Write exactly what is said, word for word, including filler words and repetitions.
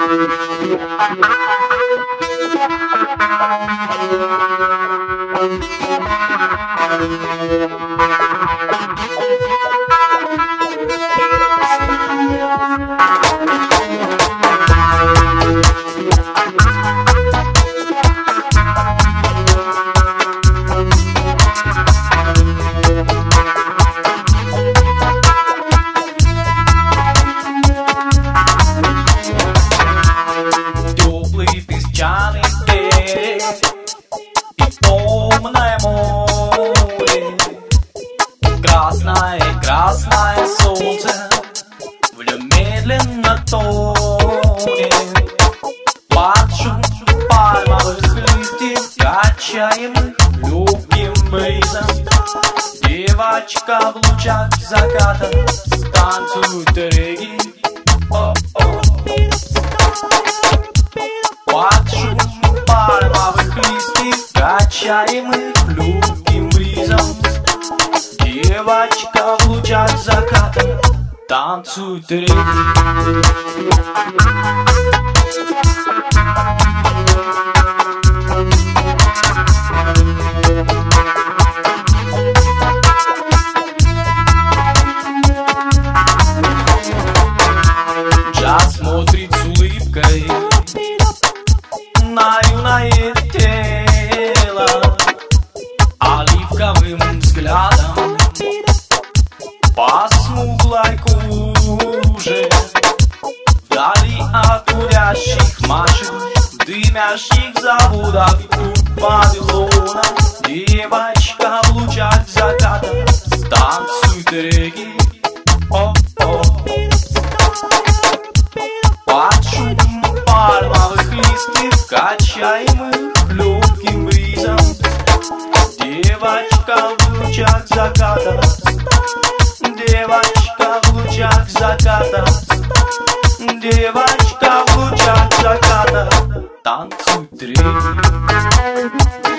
Красное, красное солнце в нем медленно тонет. Под шум пальмовых листьев, качаемых легким бризом, девочка в лучах заката станцует регги. Под шум пальмовых листьев, качаемых легким бризом, девочка в лучах заката танцует регги. Джаз смотрит с улыбкой на юное тело, оливковым взглядом по смуглой коже. Вдали от курящих машин, дымящих заводов у Вавилона, девочка в лучах заката станцует регги. О-о. Под шум пальмовых листьев, качаемых легким бризом, девочка в лучах заката, девочка в лучах заката, девочка в лучах заката танцует регги.